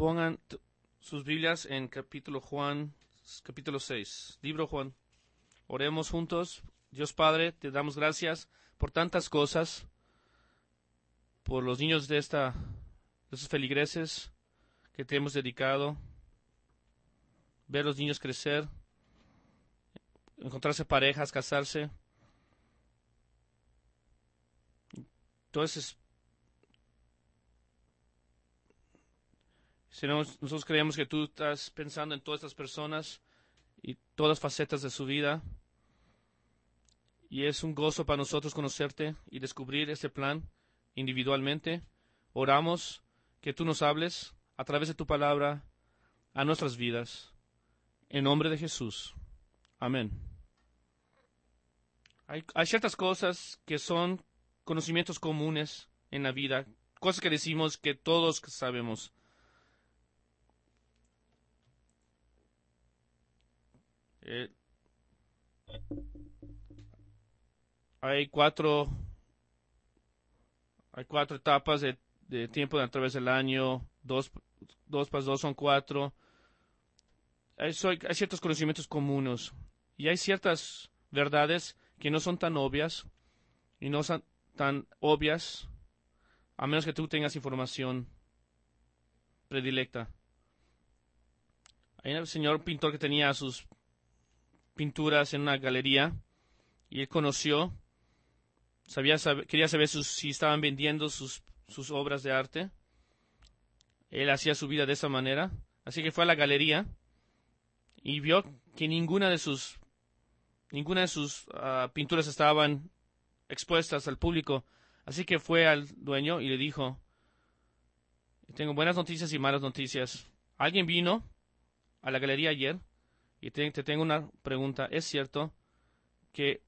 Pongan sus Biblias en capítulo 6. Libro Juan. Oremos juntos. Dios Padre, te damos gracias por tantas cosas, por los niños de esos feligreses que te hemos dedicado, ver los niños crecer, encontrarse parejas, casarse. Entonces, Señor, nosotros creemos que tú estás pensando en todas estas personas y todas las facetas de su vida. Y es un gozo para nosotros conocerte y descubrir este plan individualmente. Oramos que tú nos hables a través de tu palabra a nuestras vidas. En nombre de Jesús. Amén. Hay ciertas cosas que son conocimientos comunes en la vida, cosas que decimos que todos sabemos. Hay cuatro etapas de tiempo a través del año. Dos más dos son 4. Hay ciertos conocimientos comunes y hay ciertas verdades que no son tan obvias y no son tan obvias a menos que tú tengas información predilecta. Hay un señor pintor que tenía sus pinturas en una galería y él quería saber si estaban vendiendo sus obras de arte. Él hacía su vida de esa manera, así que fue a la galería y vio que ninguna de sus pinturas estaban expuestas al público. Así que fue al dueño y le dijo: tengo buenas noticias y malas noticias. Alguien vino a la galería ayer y te tengo una pregunta. ¿Es cierto que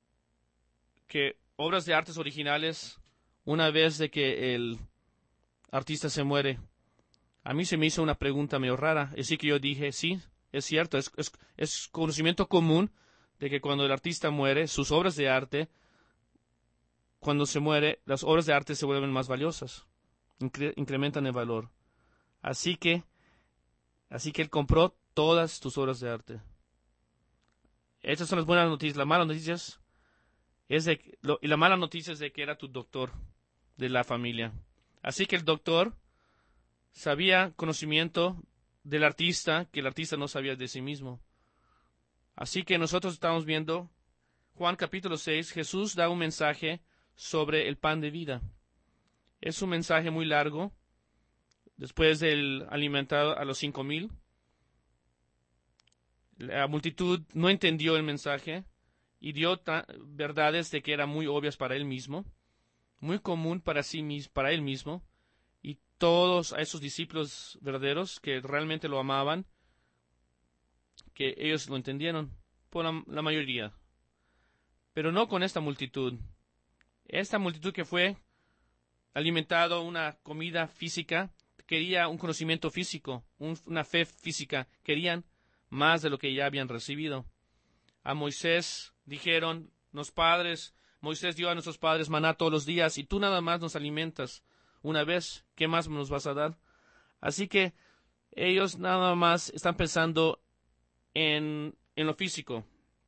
obras de artes originales, una vez de que el artista se muere? A mí se me hizo una pregunta medio rara, así que yo dije, sí, es cierto, es conocimiento común de que cuando el artista muere, sus obras de arte, cuando se muere, las obras de arte se vuelven más valiosas, incrementan el valor. Así que él compró todas tus obras de arte. Estas son las buenas noticias. Las malas noticias y la mala noticia es de que era tu doctor de la familia. Así que el doctor sabía conocimiento del artista que el artista no sabía de sí mismo. Así que nosotros estamos viendo Juan capítulo 6. Jesús da un mensaje sobre el pan de vida. Es un mensaje muy largo. Después del alimentado a los 5,000, la multitud no entendió el mensaje y dio verdades de que eran muy obvias para él mismo, muy común para él mismo, y todos a esos discípulos verdaderos que realmente lo amaban, que ellos lo entendieron, por la mayoría. Pero no con esta multitud. Esta multitud que fue alimentado una comida física, quería un conocimiento físico, una fe física, querían más de lo que ya habían recibido. A Moisés dijeron los padres, Moisés dio a nuestros padres maná todos los días y tú nada más nos alimentas una vez, ¿qué más nos vas a dar? Así que ellos nada más están pensando en lo físico.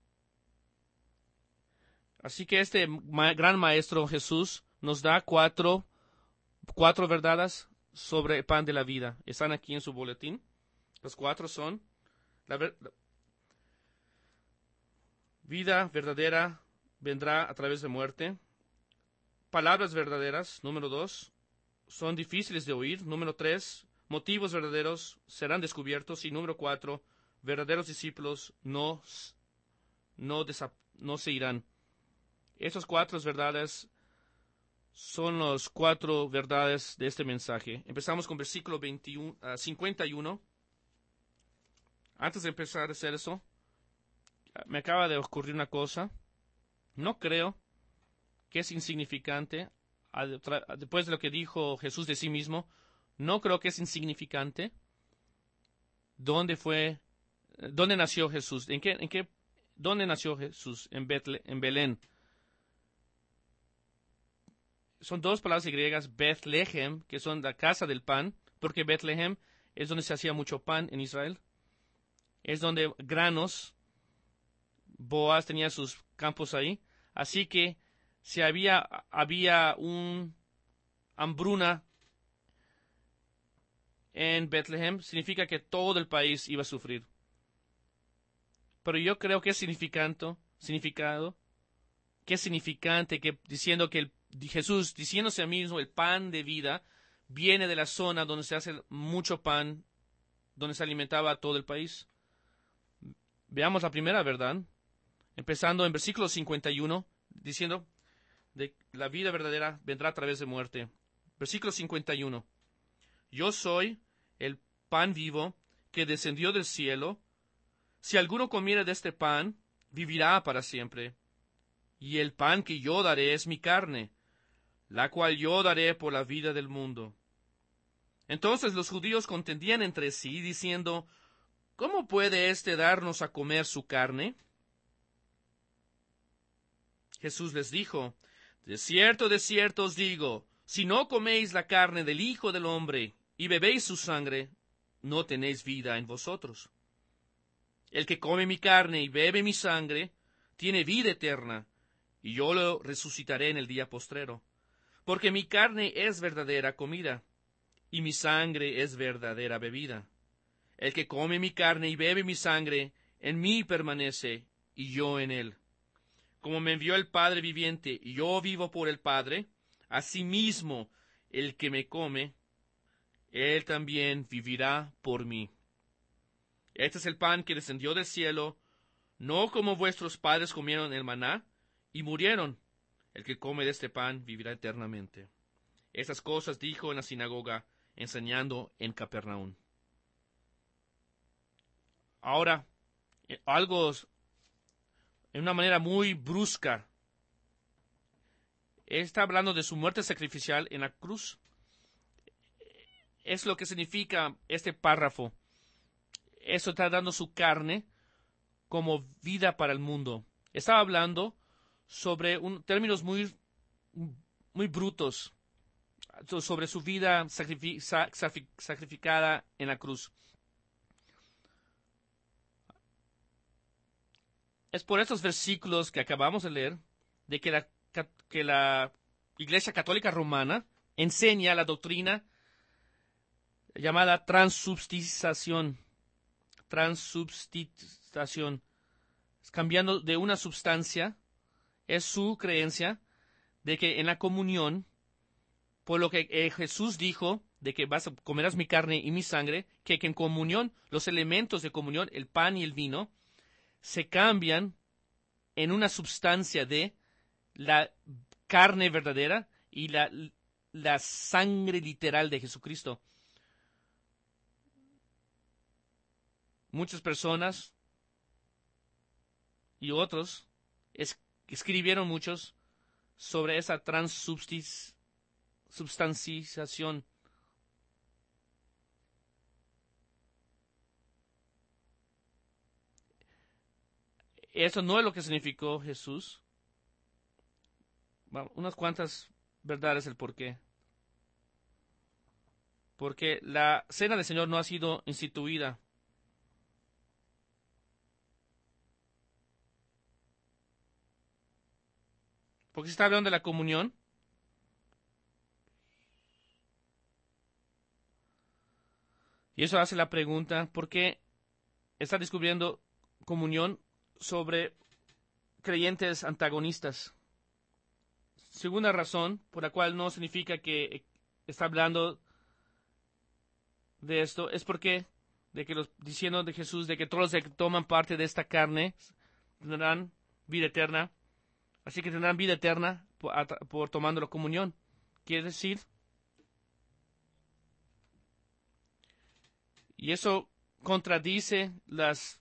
Así que este gran maestro Jesús nos da cuatro verdades sobre el pan de la vida. Están aquí en su boletín. Las 4 son: la vida verdadera vendrá a través de muerte. Palabras verdaderas, número 2, son difíciles de oír. Número 3, motivos verdaderos serán descubiertos. Y número 4, verdaderos discípulos no se irán. Esas 4 verdades son las 4 verdades de este mensaje. Empezamos con versículo 51. Antes de empezar a hacer eso, me acaba de ocurrir una cosa. No creo que es insignificante, después de lo que dijo Jesús de sí mismo, no creo que es insignificante dónde nació Jesús. ¿Dónde nació Jesús? En Belén. Son 2 palabras griegas, Bethlehem, que son la casa del pan, porque Bethlehem es donde se hacía mucho pan en Israel. Es donde granos, Boaz tenía sus campos ahí. Así que si había un hambruna en Bethlehem, significa que todo el país iba a sufrir. Pero yo creo que es significante que diciendo que Jesús, diciéndose a mismo, el pan de vida, viene de la zona donde se hace mucho pan, donde se alimentaba a todo el país. Veamos la primera verdad, empezando en versículo 51, diciendo de la vida verdadera vendrá a través de muerte. Versículo 51. Yo soy el pan vivo que descendió del cielo. Si alguno comiere de este pan, vivirá para siempre. Y el pan que yo daré es mi carne, la cual yo daré por la vida del mundo. Entonces los judíos contendían entre sí, diciendo, ¿cómo puede éste darnos a comer su carne? Jesús les dijo, de cierto os digo, si no coméis la carne del Hijo del Hombre y bebéis su sangre, no tenéis vida en vosotros. El que come mi carne y bebe mi sangre, tiene vida eterna, y yo lo resucitaré en el día postrero. Porque mi carne es verdadera comida, y mi sangre es verdadera bebida. El que come mi carne y bebe mi sangre, en mí permanece, y yo en él. Como me envió el Padre viviente, y yo vivo por el Padre, asimismo el que me come, él también vivirá por mí. Este es el pan que descendió del cielo, no como vuestros padres comieron el maná, y murieron. El que come de este pan vivirá eternamente. Estas cosas dijo en la sinagoga, enseñando en Capernaum. Ahora, algo en una manera muy brusca. Está hablando de su muerte sacrificial en la cruz. Es lo que significa este párrafo. Eso está dando su carne como vida para el mundo. Estaba hablando sobre términos muy brutos, sobre su vida sacrificada en la cruz. Es por estos versículos que acabamos de leer de que la Iglesia Católica Romana enseña la doctrina llamada transubstanciación. Cambiando de una substancia, es su creencia de que en la comunión, por lo que Jesús dijo, de que comerás mi carne y mi sangre, que en comunión, los elementos de comunión, el pan y el vino, se cambian en una substancia de la carne verdadera y la sangre literal de Jesucristo. Muchas personas y otros escribieron muchos sobre esa transubstanciación. Eso no es lo que significó Jesús. Bueno, unas cuantas verdades el por qué. Porque la cena del Señor no ha sido instituida. Porque se está hablando de la comunión. Y eso hace la pregunta, ¿por qué está descubriendo comunión sobre creyentes antagonistas? Segunda razón por la cual no significa que está hablando de esto es porque diciendo de Jesús de que todos los que toman parte de esta carne tendrán vida eterna. Así que tendrán vida eterna por tomando la comunión. Quiere decir, y eso contradice las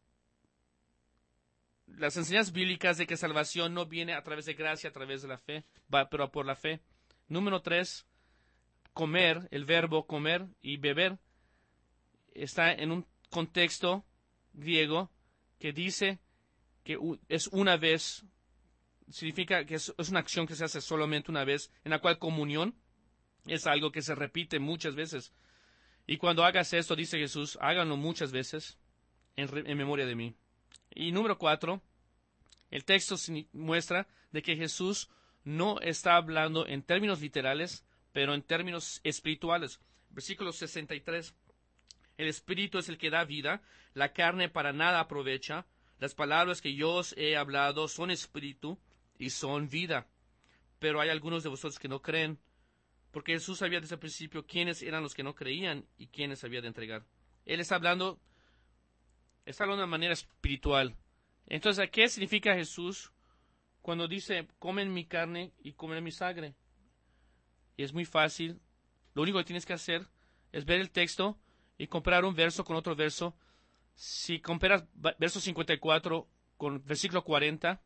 enseñanzas bíblicas de que salvación no viene a través de gracia, a través de la fe, pero por la fe. Número 3, comer, el verbo comer y beber, está en un contexto griego que dice que es una vez. Significa que es una acción que se hace solamente una vez, en la cual comunión es algo que se repite muchas veces. Y cuando hagas esto, dice Jesús, háganlo muchas veces en memoria de mí. Y número 4, el texto muestra de que Jesús no está hablando en términos literales, pero en términos espirituales. Versículo 63. El espíritu es el que da vida, la carne para nada aprovecha. Las palabras que yo os he hablado son espíritu y son vida. Pero hay algunos de vosotros que no creen, porque Jesús sabía desde el principio quiénes eran los que no creían y quiénes había de entregar. Él está hablando de una manera espiritual. Entonces, ¿qué significa Jesús cuando dice, comen mi carne y comen mi sangre? Y es muy fácil. Lo único que tienes que hacer es ver el texto y comparar un verso con otro verso. Si comparas verso 54 con versículo 40,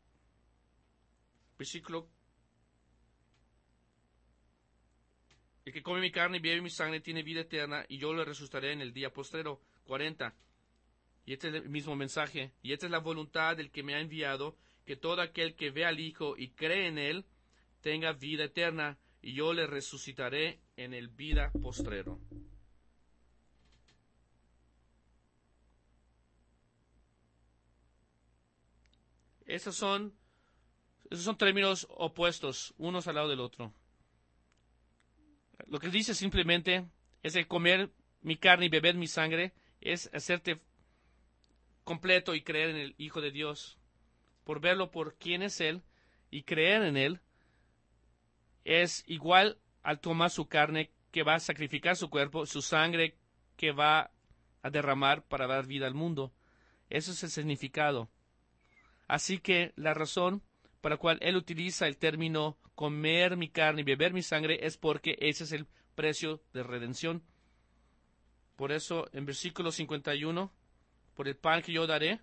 el que come mi carne y bebe mi sangre tiene vida eterna, y yo le resucitaré en el día postrero. 40. Y este es el mismo mensaje. Y esta es la voluntad del que me ha enviado, que todo aquel que ve al Hijo y cree en Él tenga vida eterna, y yo le resucitaré en el vida postrero. Esos son términos opuestos, unos al lado del otro. Lo que dice simplemente es que comer mi carne y beber mi sangre es hacerte completo y creer en el Hijo de Dios. Por verlo por quién es Él y creer en Él, es igual al tomar su carne, que va a sacrificar su cuerpo, su sangre que va a derramar para dar vida al mundo. Eso es el significado. Así que la razón para la cual Él utiliza el término comer mi carne y beber mi sangre es porque ese es el precio de redención. Por eso, en versículo 51, por el pan que yo daré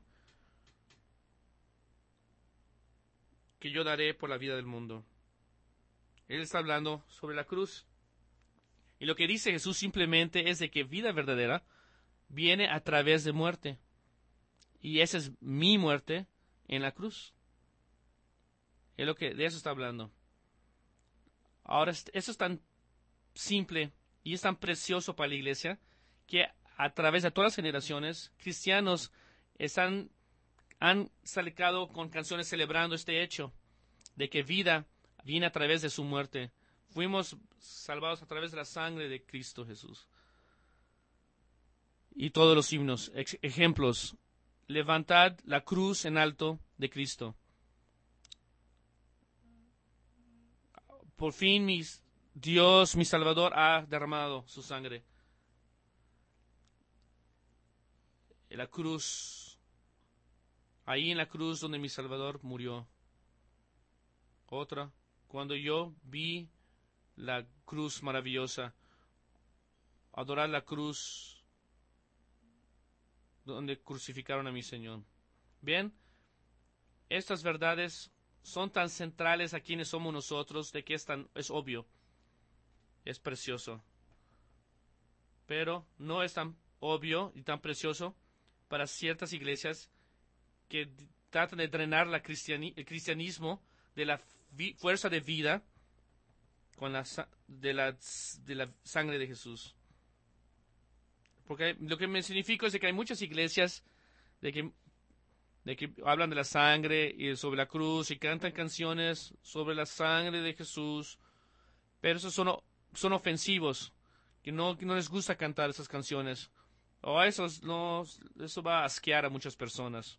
por la vida del mundo. Él está hablando sobre la cruz. Y lo que dice Jesús simplemente es de que vida verdadera viene a través de muerte. Y esa es mi muerte en la cruz. Es lo que de eso está hablando. Ahora, eso es tan simple y es tan precioso para la iglesia que a través de todas las generaciones, cristianos han salido con canciones celebrando este hecho de que vida viene a través de su muerte. Fuimos salvados a través de la sangre de Cristo Jesús. Y todos los himnos, ejemplos. Levantad la cruz en alto de Cristo. Por fin Dios, mi Salvador, ha derramado su sangre. En la cruz, ahí en la cruz donde mi Salvador murió. Otra, cuando yo vi la cruz maravillosa, adorar la cruz donde crucificaron a mi Señor. Bien, estas verdades son tan centrales a quienes somos nosotros, de que es obvio, es precioso. Pero no es tan obvio y tan precioso para ciertas iglesias que tratan de drenar el cristianismo de la fuerza de vida con de la sangre de Jesús. Porque lo que me significa es de que hay muchas iglesias de que hablan de la sangre y sobre la cruz y cantan canciones sobre la sangre de Jesús, pero esos son ofensivos, que no les gusta cantar esas canciones. Eso va a asquear a muchas personas.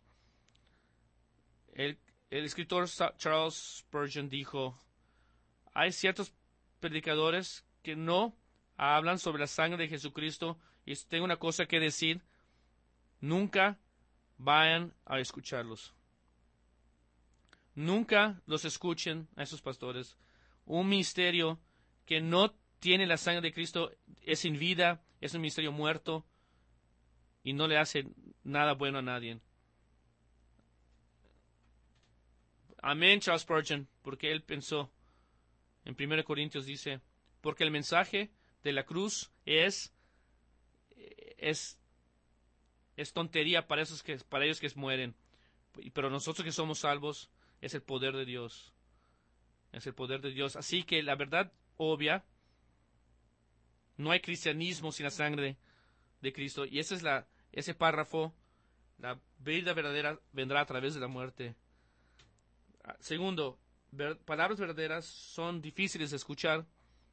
El escritor Charles Spurgeon dijo, hay ciertos predicadores que no hablan sobre la sangre de Jesucristo, y tengo una cosa que decir, nunca vayan a escucharlos. Nunca los escuchen a esos pastores. Un ministerio que no tiene la sangre de Cristo es sin vida, es un ministerio muerto y no le hace nada bueno a nadie. Amén, Charles Spurgeon, porque él pensó, en 1 Corintios dice, porque el mensaje de la cruz es tontería para ellos que mueren, pero nosotros que somos salvos es el poder de Dios. Es el poder de Dios. Así que la verdad obvia No hay cristianismo sin la sangre de Cristo. Y ese párrafo, la vida verdadera vendrá a través de la muerte. Segundo, palabras verdaderas son difíciles de escuchar.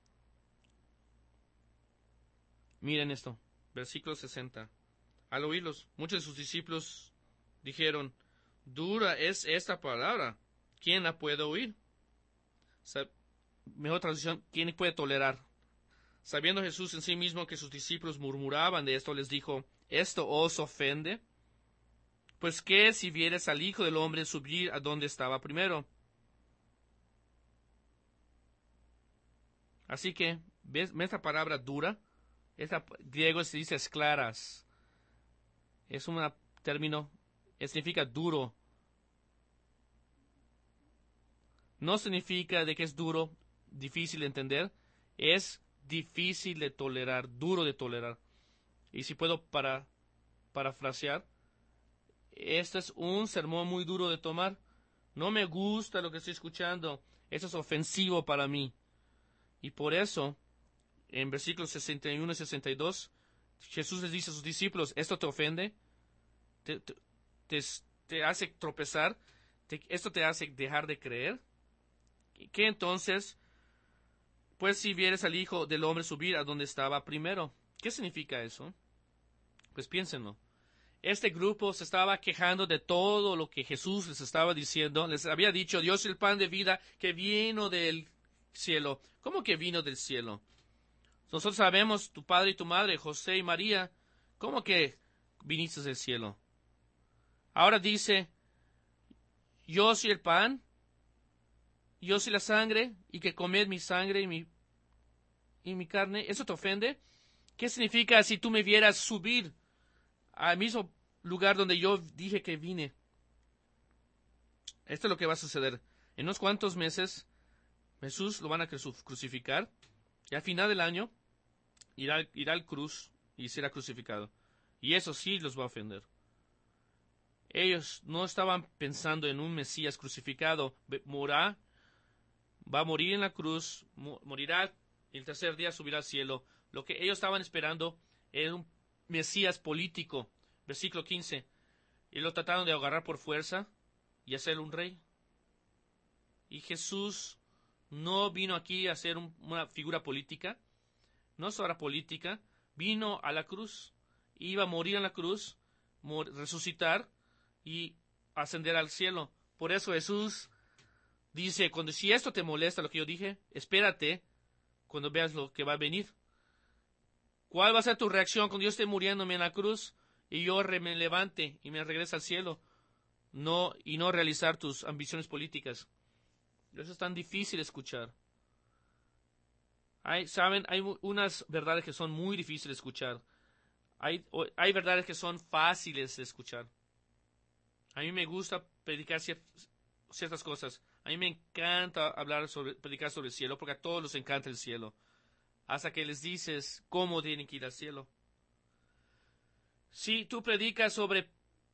Miren esto, versículo 60. Al oírlos, muchos de sus discípulos dijeron, dura es esta palabra, ¿quién la puede oír? Mejor traducción, ¿quién puede tolerar? Sabiendo Jesús en sí mismo que sus discípulos murmuraban de esto, les dijo, ¿esto os ofende? Pues qué si vieres al Hijo del Hombre subir a donde estaba primero. Así que, ¿ves esta palabra dura? Esta griego se dice esclaras. Es un término, significa duro. No significa de que es duro, difícil de entender. Es difícil de tolerar, duro de tolerar. Y si puedo parafrasear, este es un sermón muy duro de tomar. No me gusta lo que estoy escuchando. Eso es ofensivo para mí. Y por eso, en versículos 61 y 62, Jesús les dice a sus discípulos, ¿esto te ofende? ¿Te hace tropezar? ¿Esto te hace dejar de creer? ¿Qué entonces? Pues si vieres al Hijo del Hombre subir a donde estaba primero. ¿Qué significa eso? Pues piénsenlo. Este grupo se estaba quejando de todo lo que Jesús les estaba diciendo. Les había dicho, Dios es el pan de vida que vino del cielo. ¿Cómo que vino del cielo? Nosotros sabemos, tu padre y tu madre, José y María, ¿cómo que viniste del cielo? Ahora dice, yo soy el pan, yo soy la sangre, y que comed mi sangre y mi carne. ¿Eso te ofende? ¿Qué significa si tú me vieras subir al mismo lugar donde yo dije que vine? Esto es lo que va a suceder. En unos cuantos meses, Jesús lo van a crucificar, y al final del año irá al cruz y será crucificado. Y eso sí los va a ofender. Ellos no estaban pensando en un Mesías crucificado. Va a morir en la cruz, morirá, y el tercer día subirá al cielo. Lo que ellos estaban esperando era un Mesías político. Versículo 15. Y lo trataron de agarrar por fuerza y hacer un rey. Y Jesús no vino aquí a ser una figura política. No es ahora política. Vino a la cruz. Iba a morir en la cruz, resucitar y ascender al cielo. Por eso Jesús dice, si esto te molesta lo que yo dije, espérate cuando veas lo que va a venir. ¿Cuál va a ser tu reacción cuando yo esté muriéndome en la cruz y yo me levante y me regrese al cielo? No realizar tus ambiciones políticas. Eso es tan difícil de escuchar. Hay unas verdades que son muy difíciles de escuchar. Hay verdades que son fáciles de escuchar. A mí me gusta predicar ciertas cosas. A mí me encanta predicar sobre el cielo, porque a todos les encanta el cielo. Hasta que les dices cómo tienen que ir al cielo. Si tú predicas sobre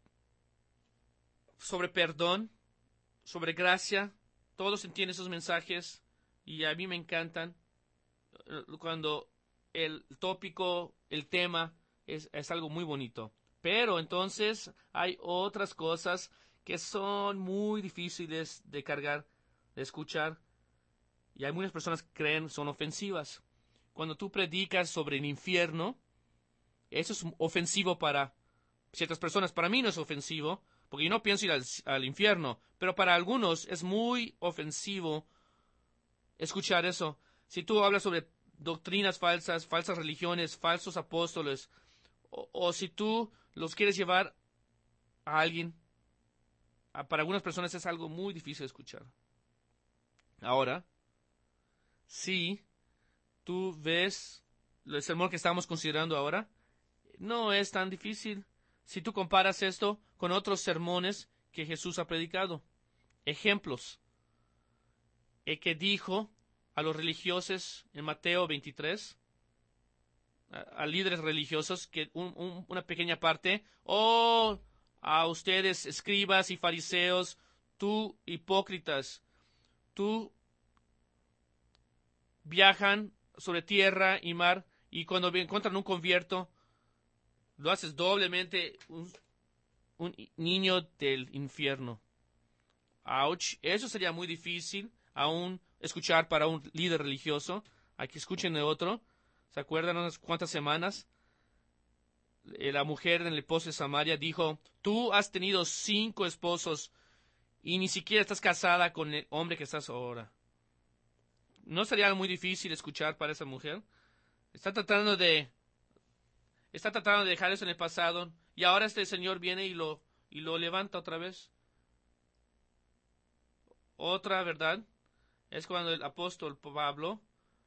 perdón, sobre gracia, todos entienden esos mensajes y a mí me encantan cuando el tópico, el tema es algo muy bonito. Pero entonces hay otras cosas que son muy difíciles de cargar, de escuchar, y hay muchas personas que creen son ofensivas. Cuando tú predicas sobre el infierno, eso es ofensivo para ciertas personas. Para mí no es ofensivo, porque yo no pienso ir al infierno, pero para algunos es muy ofensivo escuchar eso. Si tú hablas sobre doctrinas falsas, falsas religiones, falsos apóstoles, o si tú los quieres llevar a alguien, para algunas personas es algo muy difícil de escuchar. Ahora, si tú ves el sermón que estamos considerando ahora, no es tan difícil si tú comparas esto con otros sermones que Jesús ha predicado. Ejemplos. El que dijo a los religiosos en Mateo 23, a líderes religiosos, que una pequeña parte, a ustedes escribas y fariseos, tú hipócritas, tú viajan sobre tierra y mar y cuando encuentran un convierto, lo haces doblemente un niño del infierno. Ouch, eso sería muy difícil aún escuchar para un líder religioso. Aquí escuchen de otro. ¿Se acuerdan unas cuantas semanas? La mujer en el pozo de Samaria dijo, tú has tenido 5 esposos y ni siquiera estás casada con el hombre que estás ahora. ¿No sería muy difícil escuchar para esa mujer? Está tratando de dejar eso en el pasado y ahora este señor viene y lo levanta otra vez. Otra verdad es cuando el apóstol Pablo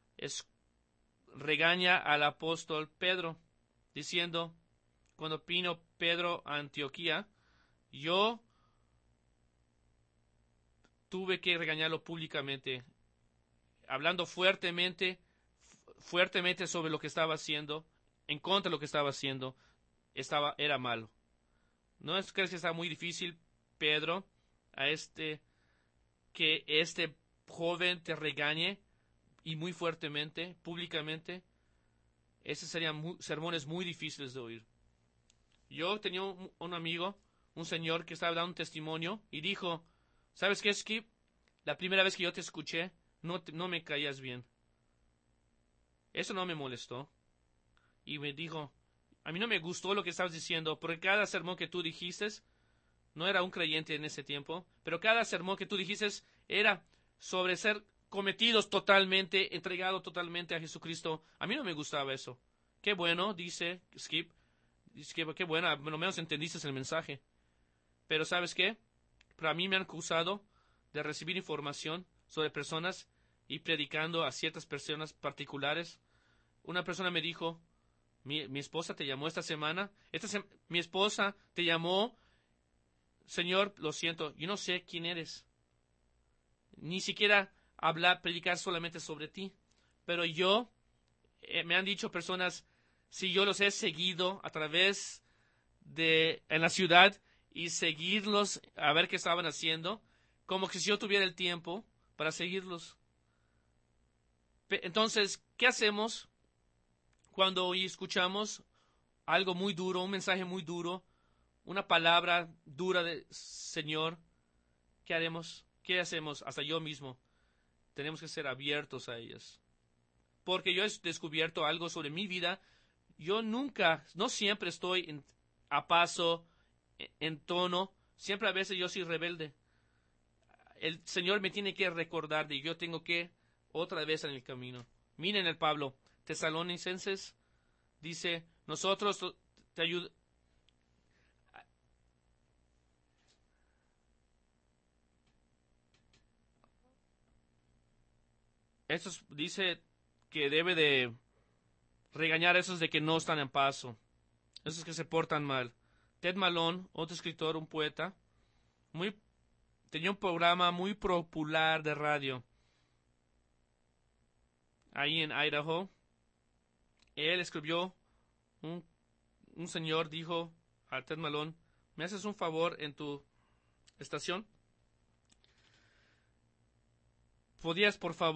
regaña al apóstol Pedro, diciendo, cuando vino Pedro a Antioquía, yo tuve que regañarlo públicamente, hablando fuertemente sobre lo que estaba haciendo, en contra de lo que estaba haciendo, era malo. ¿No crees que está muy difícil, Pedro, que este joven te regañe y muy fuertemente, públicamente? Esos serían sermones muy difíciles de oír. Yo tenía un amigo, un señor que estaba dando un testimonio y dijo, ¿sabes qué, Skip? La primera vez que yo te escuché, no me caías bien. Eso no me molestó. Y me dijo, a mí no me gustó lo que estabas diciendo, porque cada sermón que tú dijiste, no era un creyente en ese tiempo, pero cada sermón que tú dijiste era sobre ser cometidos totalmente, entregado totalmente a Jesucristo. A mí no me gustaba eso. Qué bueno, dice Skip. Dice que qué bueno, por lo menos entendiste el mensaje. Pero ¿sabes qué? Para mí me han acusado de recibir información sobre personas y predicando a ciertas personas particulares. Una persona me dijo, mi esposa te llamó esta semana. Mi esposa te llamó, Señor, lo siento, yo no sé quién eres. Ni siquiera predicar solamente sobre ti. Pero me han dicho personas, si yo los he seguido a través en la ciudad y seguirlos a ver qué estaban haciendo, como que si yo tuviera el tiempo para seguirlos. Entonces, ¿qué hacemos cuando hoy escuchamos algo muy duro, un mensaje muy duro, una palabra dura del Señor? ¿Qué haremos? ¿Qué hacemos? Hasta yo mismo. Tenemos que ser abiertos a ellas. Porque yo he descubierto algo sobre mi vida. Yo no siempre estoy a paso, en tono. Siempre a veces yo soy rebelde. El Señor me tiene que recordar de yo tengo que otra vez en el camino. Miren el Pablo, Tesalonicenses, dice, nosotros te ayudamos. Dice que debe de regañar a esos de que no están en paso, esos que se portan mal. Ted Malone, otro escritor, un poeta, tenía un programa muy popular de radio ahí en Idaho. Él escribió, un señor dijo a Ted Malone, ¿me haces un favor en tu estación? ¿Podías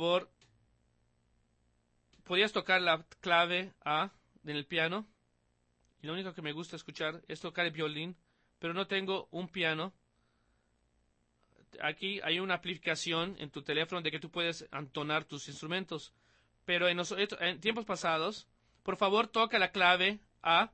tocar la clave A en el piano? Y lo único que me gusta escuchar es tocar el violín, pero no tengo un piano. Aquí hay una aplicación en tu teléfono de que tú puedes entonar tus instrumentos. Pero en tiempos pasados, por favor toca la clave A,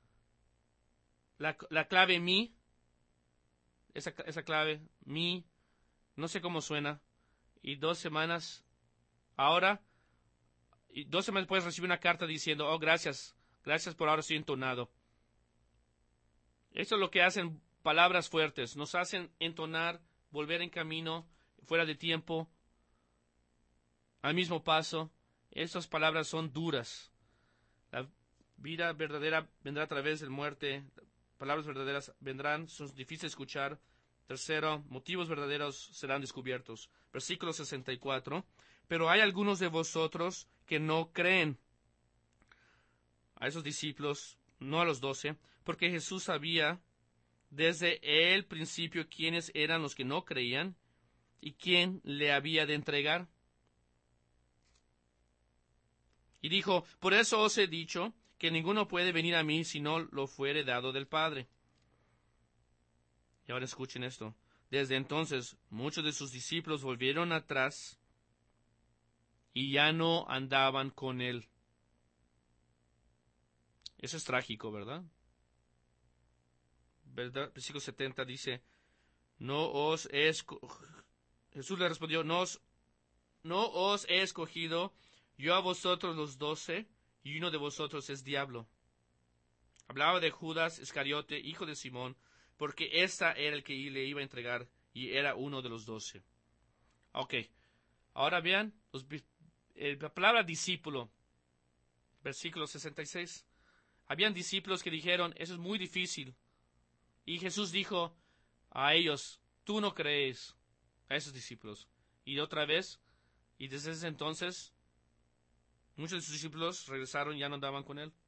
la clave Mi, esa clave Mi, no sé cómo suena. Y 2 semanas, ahora, y 2 semanas puedes recibir una carta diciendo, oh, gracias por ahora estoy entonado. Eso es lo que hacen palabras fuertes, nos hacen entonar, volver en camino, fuera de tiempo, al mismo paso. Estas palabras son duras. La vida verdadera vendrá a través de muerte. Palabras verdaderas vendrán, son difíciles de escuchar. Tercero, motivos verdaderos serán descubiertos. Versículo 64. Pero hay algunos de vosotros que no creen. A esos discípulos, no a los 12, porque Jesús sabía desde el principio quiénes eran los que no creían y quién le había de entregar. Y dijo, por eso os he dicho que ninguno puede venir a mí si no lo fuere dado del Padre. Y ahora escuchen esto. Desde entonces, muchos de sus discípulos volvieron atrás y ya no andaban con él. Eso es trágico, ¿verdad? Versículo 70 dice, Jesús le respondió, no os he escogido yo a vosotros los 12, y uno de vosotros es diablo. Hablaba de Judas Iscariote, hijo de Simón, porque ésta era el que le iba a entregar, y era uno de los 12. Ok, ahora vean la palabra discípulo, versículo 66. Habían discípulos que dijeron, eso es muy difícil. Y Jesús dijo a ellos, tú no crees, a esos discípulos. Y otra vez, y desde ese entonces, muchos de sus discípulos regresaron y ya no andaban con él.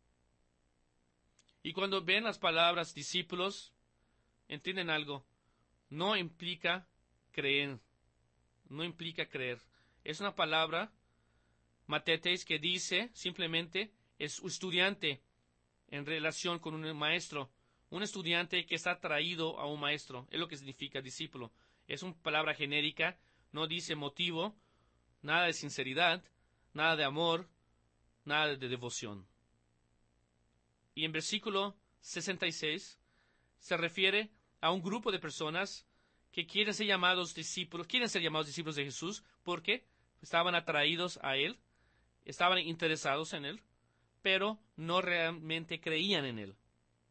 Y cuando ven las palabras discípulos, entienden algo. No implica creer. No implica creer. Es una palabra, matetes, que dice simplemente es estudiante en relación con un maestro. Un estudiante que está atraído a un maestro. Es lo que significa discípulo. Es una palabra genérica. No dice motivo, nada de sinceridad, nada de amor, nada de devoción. Y en versículo 66 se refiere a un grupo de personas que quieren ser llamados discípulos de Jesús porque estaban atraídos a él, estaban interesados en él, pero no realmente creían en él.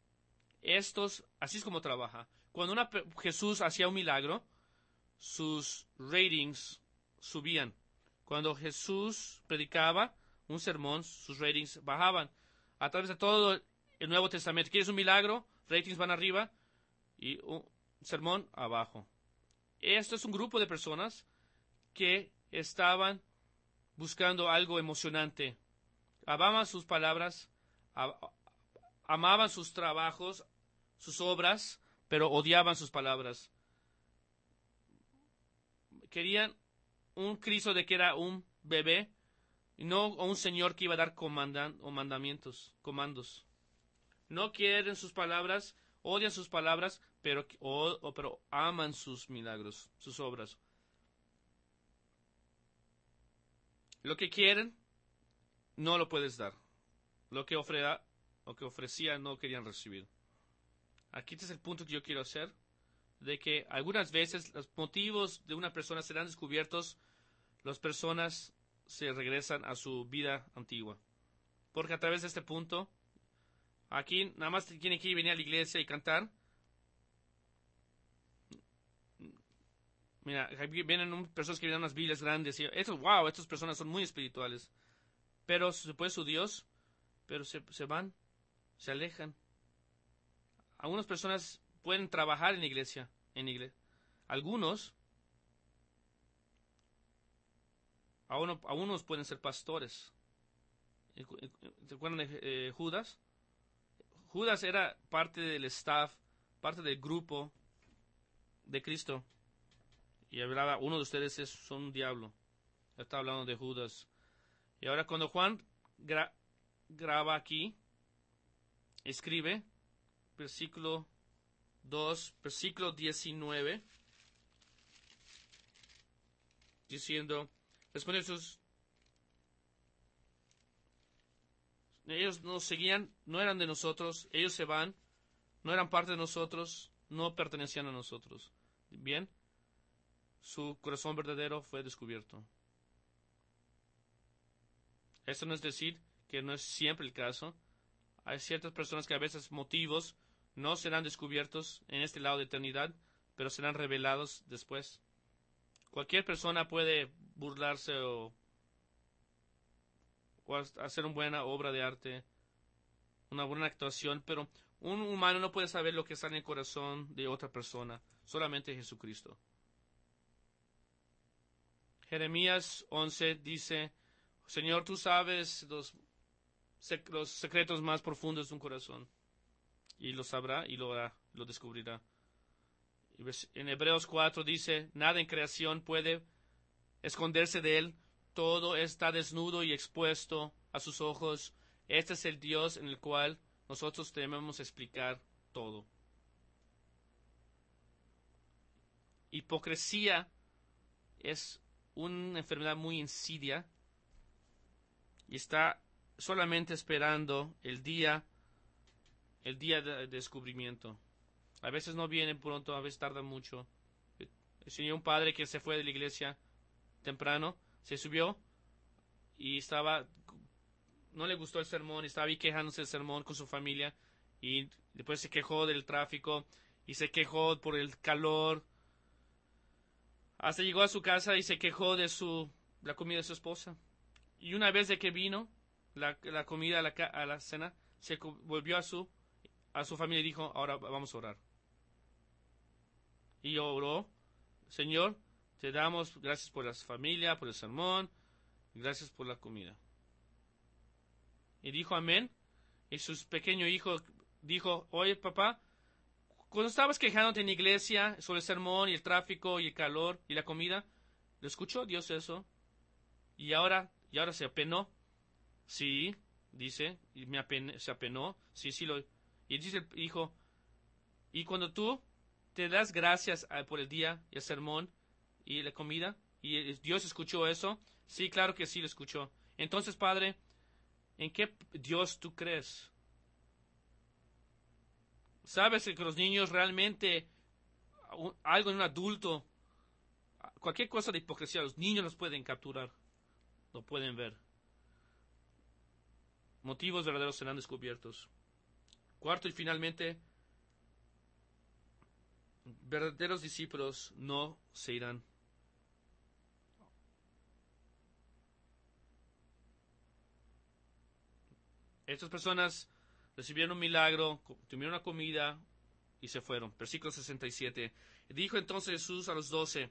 Así es como trabaja. Cuando Jesús hacía un milagro, sus ratings subían. Cuando Jesús predicaba un sermón, sus ratings bajaban. A través de todo el Nuevo Testamento, ¿quieres un milagro? Ratings van arriba y un sermón abajo. Esto es un grupo de personas que estaban buscando algo emocionante. Amaban sus palabras, amaban sus trabajos, sus obras, pero odiaban sus palabras. Querían un Cristo de que era un bebé, y no un Señor que iba a dar comandos. No quieren sus palabras, odian sus palabras, pero aman sus milagros, sus obras. Lo que quieren, no lo puedes dar. Lo que ofrecía, no querían recibir. Aquí este es el punto que yo quiero hacer, de que algunas veces los motivos de una persona serán descubiertos, las personas se regresan a su vida antigua. Porque a través de este punto, aquí nada más tienen que venir a la iglesia y cantar. Mira, vienen personas que vienen unas Biblias grandes y estas personas son muy espirituales. Pero después su Dios, pero se van, se alejan. Algunas personas pueden trabajar en la iglesia, Algunos, algunos pueden ser pastores. ¿Se acuerdan de Judas? Judas era parte del staff, parte del grupo de Cristo. Y hablaba, uno de ustedes es un diablo. Está hablando de Judas. Y ahora cuando Juan graba aquí, escribe, versículo 2, versículo 19, diciendo, responde Jesús, ellos nos seguían, no eran de nosotros, ellos se van, no eran parte de nosotros, no pertenecían a nosotros. Bien, su corazón verdadero fue descubierto. Esto no es decir que no es siempre el caso. Hay ciertas personas que a veces motivos no serán descubiertos en este lado de eternidad, pero serán revelados después. Cualquier persona puede burlarse o hacer una buena obra de arte, una buena actuación, pero un humano no puede saber lo que está en el corazón de otra persona, solamente Jesucristo. Jeremías 11 dice, Señor, tú sabes los secretos más profundos de un corazón, y lo sabrá y lo hará, lo descubrirá. En Hebreos 4 dice, nada en creación puede esconderse de él, todo está desnudo y expuesto a sus ojos. Este es el Dios en el cual nosotros debemos explicar todo. Hipocresía es una enfermedad muy insidia y está solamente esperando el día de descubrimiento. A veces no viene pronto, a veces tarda mucho. Tenía un padre que se fue de la iglesia temprano, se subió y no le gustó el sermón, estaba ahí quejándose del sermón con su familia y después se quejó del tráfico y se quejó por el calor. Hasta llegó a su casa y se quejó de la comida de su esposa. Y una vez de que vino la comida a la cena, se volvió a su familia y dijo, ahora vamos a orar. Y oró, Señor, te damos gracias por la familia, por el sermón, gracias por la comida. Y dijo amén. Y su pequeño hijo dijo, oye papá, cuando estabas quejándote en la iglesia sobre el sermón y el tráfico y el calor y la comida, ¿lo escuchó Dios eso? Y ahora se apenó. Sí, dice, y se apenó. Sí, y dice el hijo, y cuando tú te das gracias por el día y el sermón y la comida, y Dios escuchó eso, sí, claro que sí lo escuchó. Entonces, Padre, ¿en qué Dios tú crees? ¿Sabes que los niños realmente, algo en un adulto, cualquier cosa de hipocresía, los niños los pueden capturar, lo pueden ver? Motivos verdaderos serán descubiertos. Cuarto y finalmente, verdaderos discípulos no se irán. Estas personas recibieron un milagro, tuvieron una comida y se fueron. Versículo 67. Dijo entonces Jesús a los 12,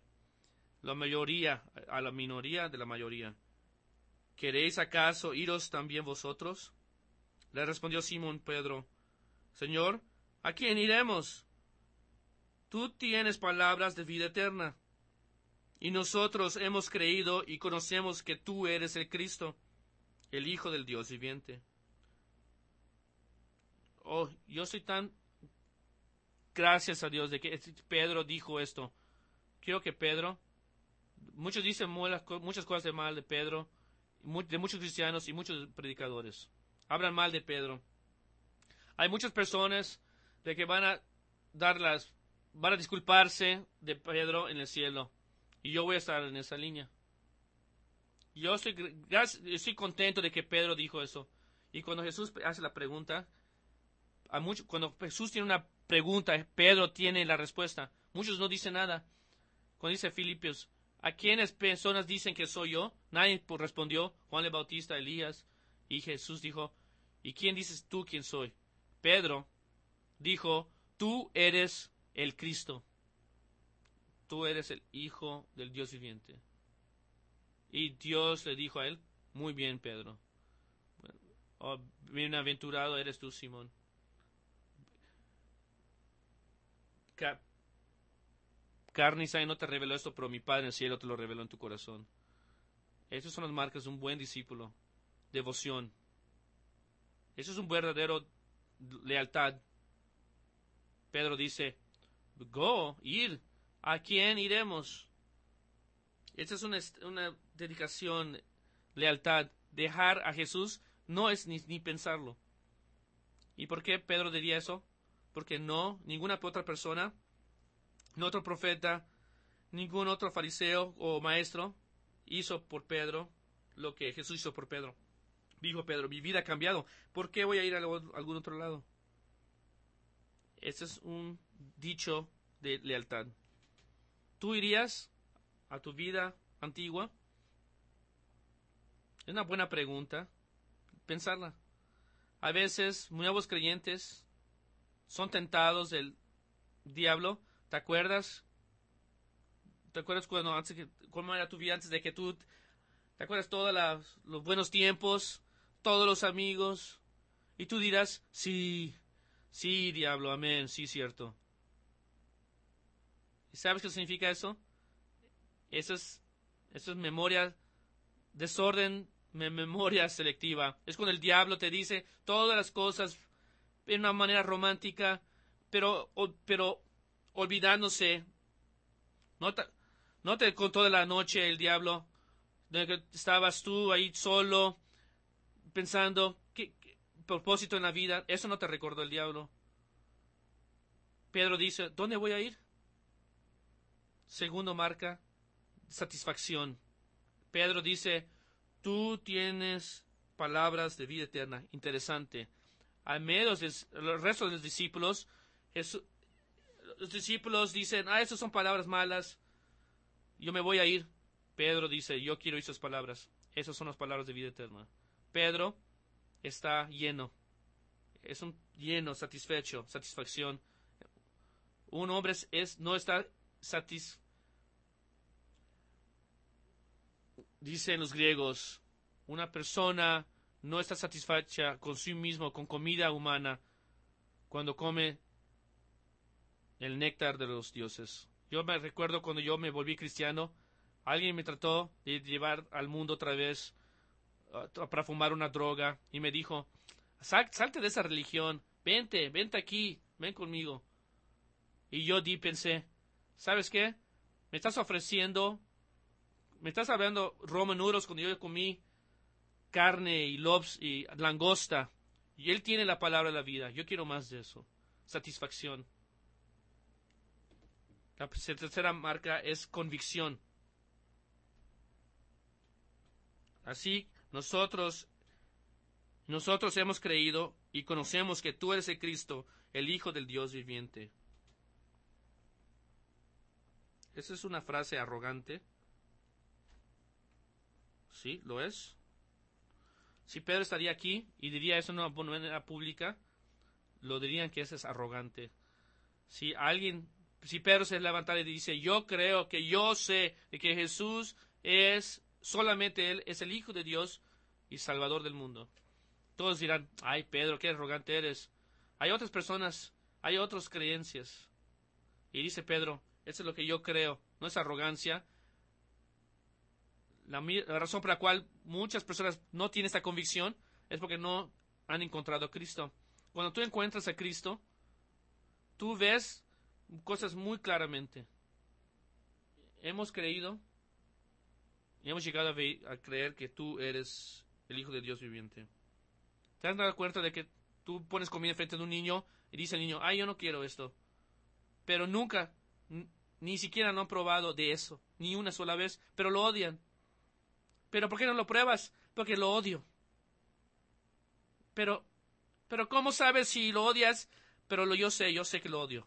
a la minoría de la mayoría, ¿queréis acaso iros también vosotros? Le respondió Simón Pedro, Señor, ¿a quién iremos? Tú tienes palabras de vida eterna, y nosotros hemos creído y conocemos que tú eres el Cristo, el Hijo del Dios viviente. Oh, yo soy tan gracias a Dios de que Pedro dijo esto. Quiero que Pedro, muchos dicen muchas cosas de mal de Pedro, de muchos cristianos y muchos predicadores. Hablan mal de Pedro. Hay muchas personas de que van a disculparse de Pedro en el cielo. Y yo voy a estar en esa línea. Yo estoy contento de que Pedro dijo eso. Y cuando Jesús hace la pregunta, cuando Jesús tiene una pregunta, Pedro tiene la respuesta. Muchos no dicen nada. Cuando dice Filipios, ¿a quiénes personas dicen que soy yo? Nadie respondió. Juan el Bautista, Elías. Y Jesús dijo, ¿y quién dices tú quién soy? Pedro dijo, tú eres el Cristo. Tú eres el Hijo del Dios viviente. Y Dios le dijo a él, muy bien, Pedro. Oh, bienaventurado eres tú, Simón. Carne y sangre no te reveló esto, pero mi Padre en el cielo te lo reveló en tu corazón. Estas son las marcas de un buen discípulo. Devoción. Eso es un verdadero lealtad. Pedro dice, ir. ¿A quién iremos? Esta es una dedicación, lealtad. Dejar a Jesús no es ni pensarlo. ¿Y por qué Pedro diría eso? Porque ninguna otra persona, no otro profeta, ningún otro fariseo o maestro hizo por Pedro lo que Jesús hizo por Pedro. Dijo Pedro, mi vida ha cambiado. ¿Por qué voy a ir a algún otro lado? Este es un dicho de lealtad. ¿Tú irías a tu vida antigua? Es una buena pregunta. Pensarla. A veces, nuevos creyentes son tentados del diablo. ¿Te acuerdas? ¿Te acuerdas cómo era tu vida antes de que tú... ¿Te acuerdas todos los buenos tiempos? Todos los amigos. Y tú dirás, sí, diablo, amén, sí, cierto. ¿Y sabes qué significa eso? Eso es memoria desorden de memoria selectiva. Es cuando el diablo te dice todas las cosas en una manera romántica, pero olvidándose. No te contó de la noche el diablo, de que estabas tú ahí solo, pensando, ¿qué propósito en la vida? Eso no te recordó el diablo. Pedro dice, ¿dónde voy a ir? Segundo marca, satisfacción. Pedro dice, tú tienes palabras de vida eterna. Interesante. Al menos el resto de los discípulos, los discípulos dicen, esas son palabras malas, yo me voy a ir. Pedro dice, yo quiero esas palabras. Esas son las palabras de vida eterna. Pedro está lleno. Es un lleno, satisfecho, satisfacción. Un hombre no está dicen los griegos, una persona no está satisfecha con sí mismo, con comida humana, cuando come el néctar de los dioses. Yo me recuerdo cuando yo me volví cristiano, alguien me trató de llevar al mundo otra vez para fumar una droga y me dijo, salte de esa religión, vente aquí, ven conmigo. Y yo pensé, ¿sabes qué? Me estás hablando Roman noodles cuando yo comí carne y lobs y langosta. Y él tiene la palabra de la vida. Yo quiero más de eso. Satisfacción. La tercera marca es convicción. Así, nosotros hemos creído y conocemos que tú eres el Cristo, el Hijo del Dios viviente. Esa es una frase arrogante. Sí, lo es. Si Pedro estaría aquí y diría eso en una manera pública, lo dirían que eso es arrogante. Si Pedro se levantara y dice, yo creo que yo sé de que Jesús solamente Él es el Hijo de Dios y Salvador del mundo. Todos dirán, ay Pedro, qué arrogante eres. Hay otras personas, hay otras creencias. Y dice Pedro, eso es lo que yo creo, no es arrogancia. La razón por la cual muchas personas no tienen esta convicción es porque no han encontrado a Cristo. Cuando tú encuentras a Cristo, tú ves cosas muy claramente. Hemos creído y hemos llegado a creer que tú eres el Hijo de Dios viviente. ¿Te has dado cuenta de que tú pones comida frente de un niño y dice el niño, yo no quiero esto? Pero nunca, ni siquiera no han probado de eso, ni una sola vez, pero lo odian. ¿Pero por qué no lo pruebas? Porque lo odio. Pero ¿cómo sabes si lo odias? Pero yo sé que lo odio.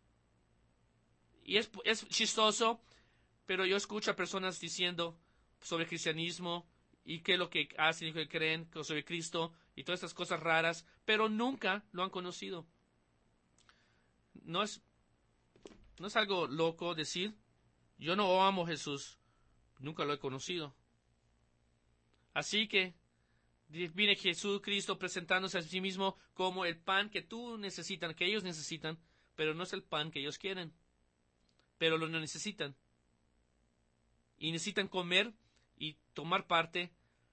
Y es chistoso, pero yo escucho a personas diciendo sobre cristianismo y qué es lo que hacen y qué creen sobre Cristo y todas estas cosas raras, pero nunca lo han conocido. No es algo loco decir, yo no amo a Jesús, nunca lo he conocido. Así que viene Jesucristo presentándose a sí mismo como el pan que que ellos necesitan, pero no es el pan que ellos quieren. Pero lo necesitan. Y necesitan comer y tomar parte,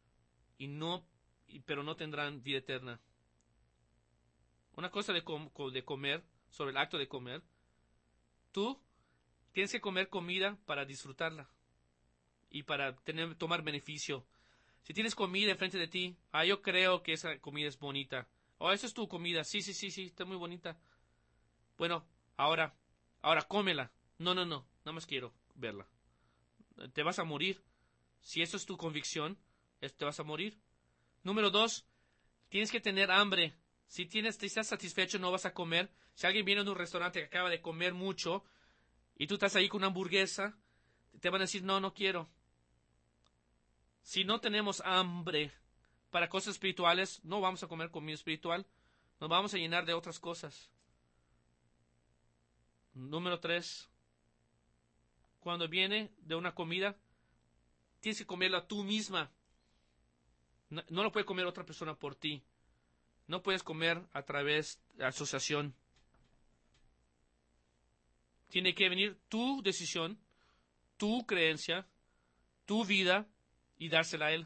pero no tendrán vida eterna. Una cosa de comer, sobre el acto de comer, tú tienes que comer comida para disfrutarla y para tomar beneficio. Si tienes comida enfrente de ti, yo creo que esa comida es bonita. Esa es tu comida. Sí, está muy bonita. Bueno, ahora cómela. No, nada más quiero verla. Te vas a morir. Si eso es tu convicción, te vas a morir. Número 2, tienes que tener hambre. Si estás satisfecho, no vas a comer. Si alguien viene a un restaurante que acaba de comer mucho y tú estás ahí con una hamburguesa, te van a decir, no quiero. Si no tenemos hambre para cosas espirituales, no vamos a comer comida espiritual. Nos vamos a llenar de otras cosas. Número 3. Cuando viene de una comida, tienes que comerla tú misma. No lo puede comer otra persona por ti. No puedes comer a través de asociación. Tiene que venir tu decisión, tu creencia, tu vida y dársela a Él.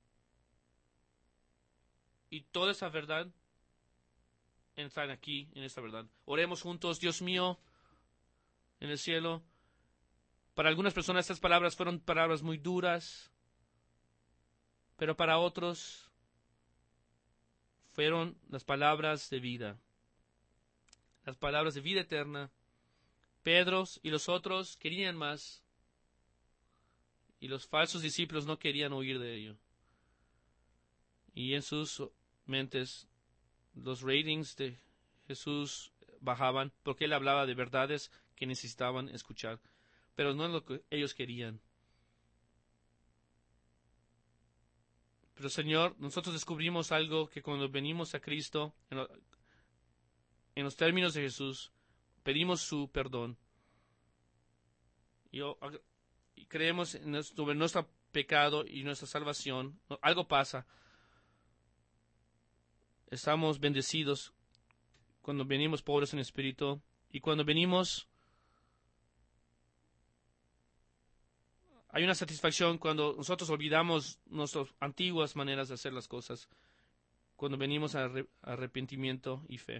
Y toda esa verdad entra aquí, en esta verdad. Oremos juntos. Dios mío, en el cielo. Para algunas personas estas palabras fueron palabras muy duras, pero para otros fueron las palabras de vida. Las palabras de vida eterna. Pedro y los otros querían más, y los falsos discípulos no querían oír de ello. Y en sus mentes los ratings de Jesús bajaban porque Él hablaba de verdades que necesitaban escuchar, pero no es lo que ellos querían. Pero Señor, nosotros descubrimos algo, que cuando venimos a Cristo, en los términos de Jesús, pedimos su perdón. Y creemos sobre nuestro pecado y nuestra salvación. Algo pasa. Estamos bendecidos cuando venimos pobres en espíritu. Y cuando venimos, hay una satisfacción cuando nosotros olvidamos nuestras antiguas maneras de hacer las cosas. Cuando venimos a arrepentimiento y fe.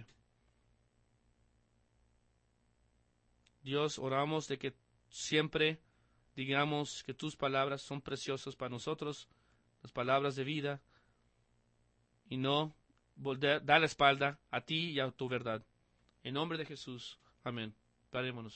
Dios, oramos de que siempre digamos que tus palabras son preciosas para nosotros, las palabras de vida, y no dar la espalda a ti y a tu verdad. En nombre de Jesús. Amén. Parémonos.